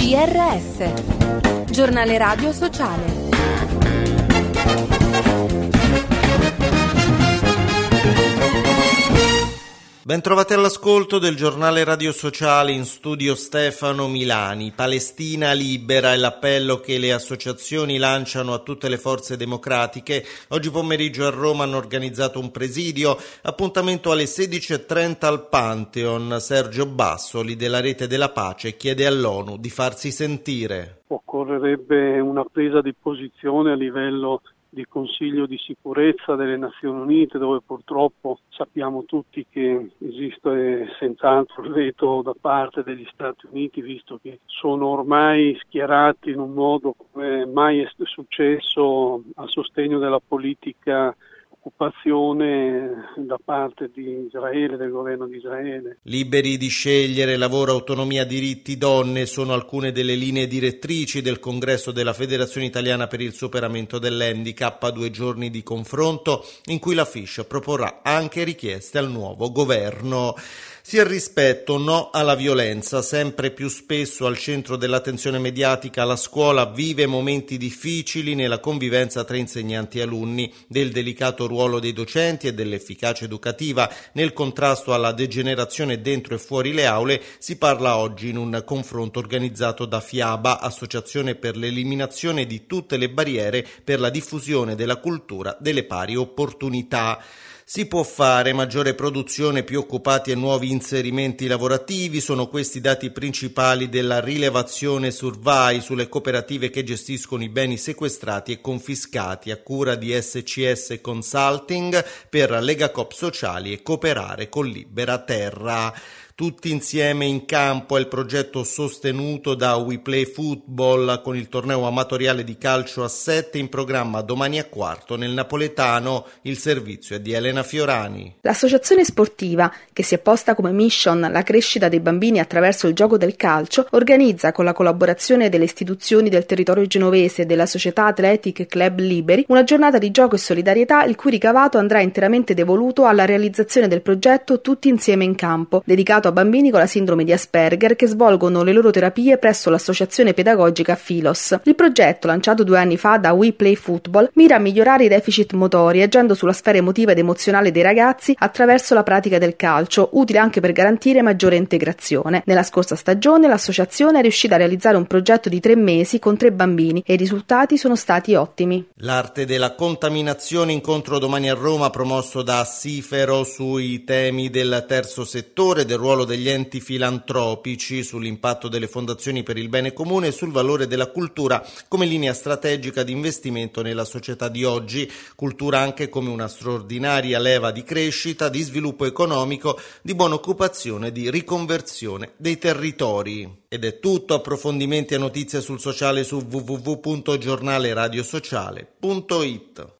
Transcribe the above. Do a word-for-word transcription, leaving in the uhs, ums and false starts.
G R S, Giornale Radio Sociale. Bentrovati all'ascolto del Giornale Radio Sociale, in studio Stefano Milani. Palestina libera è l'appello che le associazioni lanciano a tutte le forze democratiche. Oggi pomeriggio a Roma hanno organizzato un presidio, appuntamento alle sedici e trenta al Pantheon. Sergio Bassoli della Rete della Pace chiede all'ONU di farsi sentire. Occorrerebbe una presa di posizione a livello di Consiglio di sicurezza delle Nazioni Unite, dove purtroppo sappiamo tutti che esiste senz'altro il veto da parte degli Stati Uniti, visto che sono ormai schierati in un modo come mai è successo a sostegno della politica occupazione da parte di Israele, del governo di Israele. Liberi di scegliere, lavoro, autonomia, diritti, donne sono alcune delle linee direttrici del congresso della Federazione Italiana per il Superamento dell'Handicap, due giorni di confronto in cui la F I S C proporrà anche richieste al nuovo governo. Sì al rispetto, no alla violenza. Sempre più spesso al centro dell'attenzione mediatica la scuola vive momenti difficili nella convivenza tra insegnanti e alunni, del delicato ruolo dei docenti e dell'efficacia educativa nel contrasto alla degenerazione dentro e fuori le aule si parla oggi in un confronto organizzato da FIABA, Associazione per l'eliminazione di tutte le barriere per la diffusione della cultura delle pari opportunità. Si può fare maggiore produzione, più occupati e nuovi inserimenti lavorativi, sono questi i dati principali della rilevazione Survey sulle cooperative che gestiscono i beni sequestrati e confiscati a cura di S C S Consulting per Legacoop Sociali e Cooperare con Libera Terra. Tutti insieme in campo è il progetto sostenuto da We Play Football con il torneo amatoriale di calcio a sette in programma domani a quarto nel Napoletano. Il servizio è di Elena Fiorani. L'associazione sportiva, che si è posta come mission la crescita dei bambini attraverso il gioco del calcio, organizza con la collaborazione delle istituzioni del territorio genovese e della società Athletic Club Liberi una giornata di gioco e solidarietà il cui ricavato andrà interamente devoluto alla realizzazione del progetto Tutti insieme in campo, dedicato a bambini con la sindrome di Asperger che svolgono le loro terapie presso l'associazione pedagogica Philos. Il progetto, lanciato due anni fa da We Play Football, mira a migliorare i deficit motori agendo sulla sfera emotiva ed emozionale dei ragazzi attraverso la pratica del calcio, utile anche per garantire maggiore integrazione. Nella scorsa stagione l'associazione è riuscita a realizzare un progetto di tre mesi con tre bambini e i risultati sono stati ottimi. L'arte della contaminazione, incontro domani a Roma promosso da Sifero sui temi del terzo settore, del ruolo degli enti filantropici, sull'impatto delle fondazioni per il bene comune e sul valore della cultura come linea strategica di investimento nella società di oggi, cultura anche come una straordinaria leva di crescita, di sviluppo economico, di buona occupazione, di riconversione dei territori. Ed è tutto, approfondimenti e notizie sul sociale su w w w punto giornale radio sociale punto i t.